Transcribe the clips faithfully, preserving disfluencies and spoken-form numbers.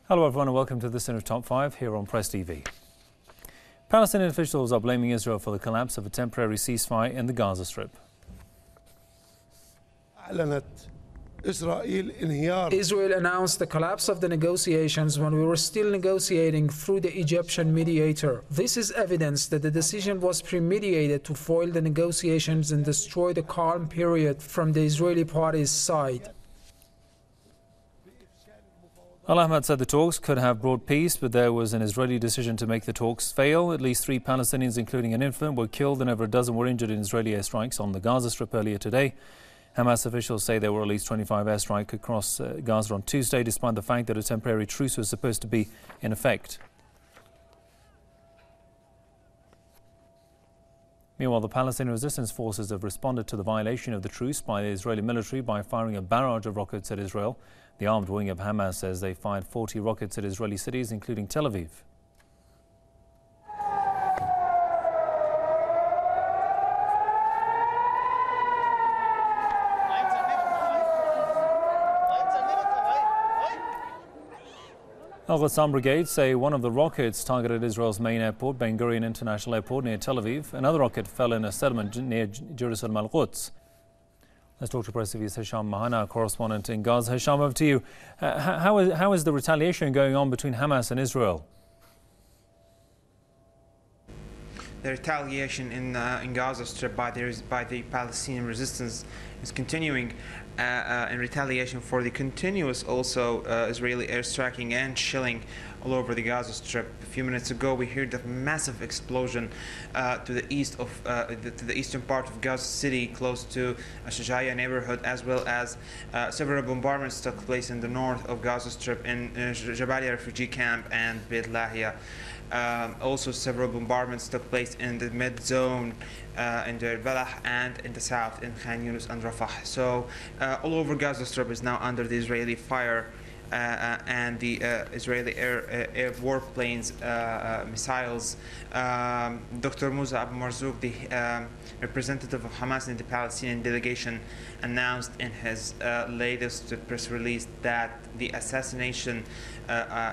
Hello everyone and welcome to this in of Top five here on Press T V. Palestinian officials are blaming Israel for the collapse of a temporary ceasefire in the Gaza Strip. Israel announced the collapse of the negotiations when we were still negotiating through the Egyptian mediator. This is evidence that the decision was premeditated to foil the negotiations and destroy the calm period from the Israeli party's side. Al-Ahmad said the talks could have brought peace, but there was an Israeli decision to make the talks fail. At least three Palestinians, including an infant, were killed and over a dozen were injured in Israeli airstrikes on the Gaza Strip earlier today. Hamas officials say there were at least twenty-five airstrikes across uh, Gaza on Tuesday, despite the fact that a temporary truce was supposed to be in effect. Meanwhile, the Palestinian resistance forces have responded to the violation of the truce by the Israeli military by firing a barrage of rockets at Israel. The armed wing of Hamas says they fired forty rockets at Israeli cities, including Tel Aviv. Al-Qassam brigade say one of the rockets targeted Israel's main airport, Ben Gurion International Airport near Tel Aviv. Another rocket fell in a settlement near Jerusalem Al-Quds. Let's talk to Press T V's Hisham Mahana, correspondent in Gaza. Hisham, over to you. Uh, how, is, how is the retaliation going on between Hamas and Israel? The retaliation in uh, in Gaza Strip by the by the Palestinian resistance is continuing uh, uh, in retaliation for the continuous also uh, Israeli airstriking and shelling all over the Gaza Strip. A few minutes ago, we heard a massive explosion uh, to the east of uh, the, to the eastern part of Gaza City, close to Shajaya neighborhood, as well as uh, several bombardments took place in the north of Gaza Strip in uh, Jabalia refugee camp and Beit Lahia. Um, also, several bombardments took place in the mid-zone uh, in Deir Balah and in the south in Khan Yunus and Rafah. So, uh, all over Gaza Strip is now under the Israeli fire. Uh, uh, and the uh, Israeli air, uh, air warplanes, uh, uh, missiles. Um, Doctor Musa Abu Marzouk, the um, representative of Hamas in the Palestinian delegation, announced in his uh, latest press release that the assassination, uh,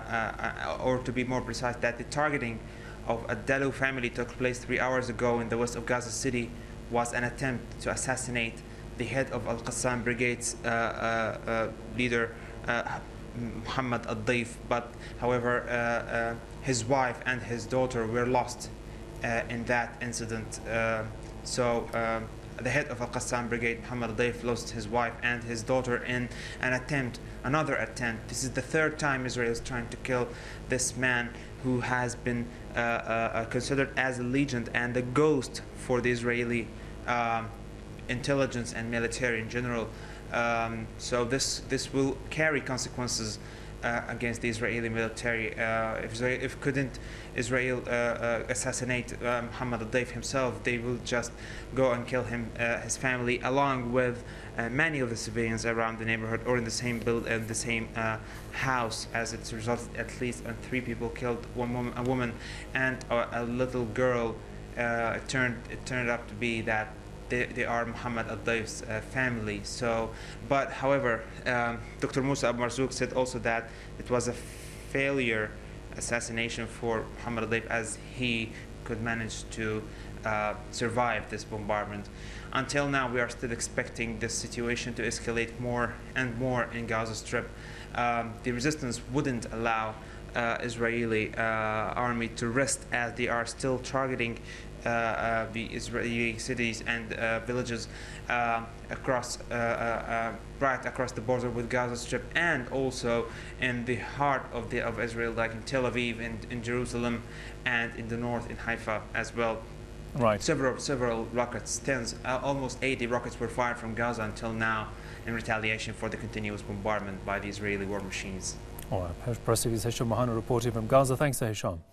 uh, uh, or to be more precise, that the targeting of a Dalu family took place three hours ago in the west of Gaza City was an attempt to assassinate the head of Al-Qassam Brigade's uh, uh, uh, leader, uh, Muhammad Al-Daif, but however uh, uh, his wife and his daughter were lost uh, in that incident. Uh, so uh, the head of Al-Qassam Brigade, Muhammad Al-Daif, lost his wife and his daughter in an attempt, another attempt. This is the third time Israel is trying to kill this man who has been uh, uh, considered as a legend and a ghost for the Israeli uh, intelligence and military in general. Um, so this this will carry consequences uh, against the Israeli military. Uh, if Israel, if couldn't Israel uh, uh, assassinate uh, Muhammad Al-Daif himself, they will just go and kill him, uh, his family, along with uh, many of the civilians around the neighborhood or in the same build in the same uh, house. As it's resulted at least in three people killed, one woman, a woman, and a, a little girl. Uh, it turned it turned out to be that. They, they are Muhammad Al-Daif's uh, family. So, but however, um, Doctor Musa Abu Marzouk said also that it was a failure assassination for Muhammad Al-Daif, as he could manage to uh, survive this bombardment. Until now, we are still expecting this situation to escalate more and more in Gaza Strip. Um, the resistance wouldn't allow uh, Israeli uh, army to rest, as they are still targeting Uh, uh, the Israeli cities and uh, villages uh, across, uh, uh, right across the border with Gaza Strip, and also in the heart of the of Israel, like in Tel Aviv, and in Jerusalem, and in the north in Haifa as well. Right. Several several rockets, tens, uh, almost eighty rockets were fired from Gaza until now, in retaliation for the continuous bombardment by the Israeli war machines. All right. Press T V's Hisham Mahana reporting from Gaza. Thanks to Hisham.